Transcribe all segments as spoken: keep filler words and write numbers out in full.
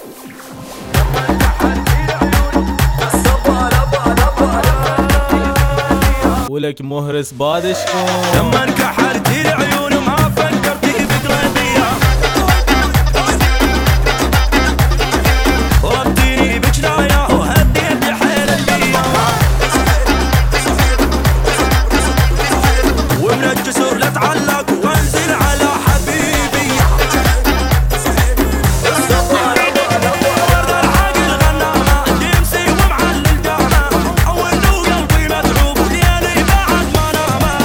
ولك مهرس بادشكم لما انكحلتي العيون ما فكرتي بقلبية، رديني بجناية وهديت حيل البيا، ومن الجسور لتعلق وانزل على حبيبي. ورد العاقل غنامة جيمسي ومعلل جامة، أول له قلبي متعوب وليالي بعد ما نامة.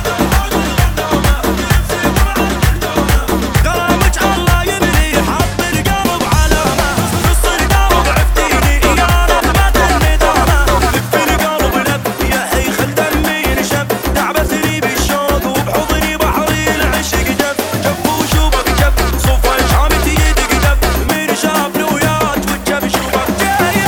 كلامك الله يبني حط القلب علامة، نص القلب عفتيني يا نغمة الندامة. لف القلب لف يا هيخل دمي ينشف، تعبتني بالشوق وبحضني بحري العشق جف. جف وشوفك جف صوفة شامتي يدق دف، من شافني وياك وجف شوفك جاية.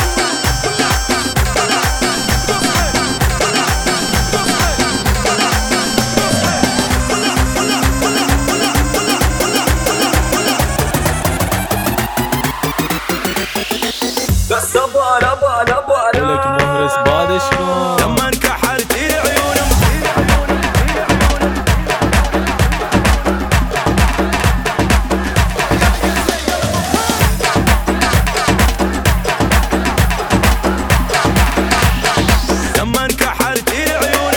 بس ابغى ابغى ابغى ولك مهرس بادشكم لما انكحلتي العيون لما انكحلتي العيون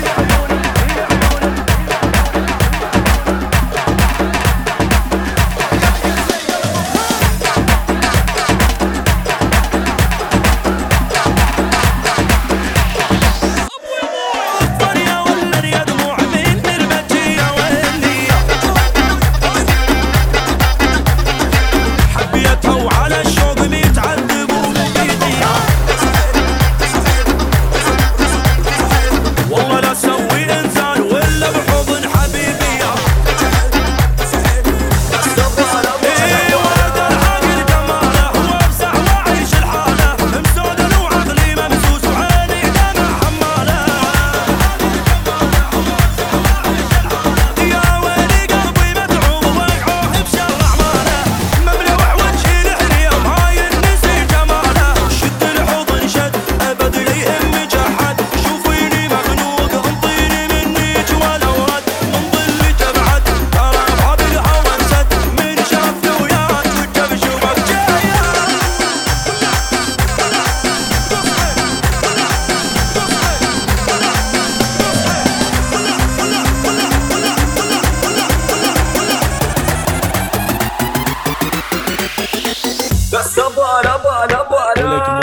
الدنيا ولا يا دموع من البجية واللي حبيتها وعلى الشوق بيتعذبوا بيديها. والله لا اسوي انسان ولا بحضن حبيبية. ايه ولد العاقل كماله وامسح واعيش الحالة، مسود وعقلي ممسوس وعيني دمع حمالة. يا ويلي قلبي متعوب وقعوه بشر اعماله، مملوح وجهي الحرية ما ينسي جماله. شد الحضن شد ابد لا يهمك احد، شوفيني مخنوق انطيني منيك ولو رد، من ظلك ابعد ترى باب الهوى انسد، من شافني وياك وجف شوفك جاية. بس ابغى ابغى ابغى ولك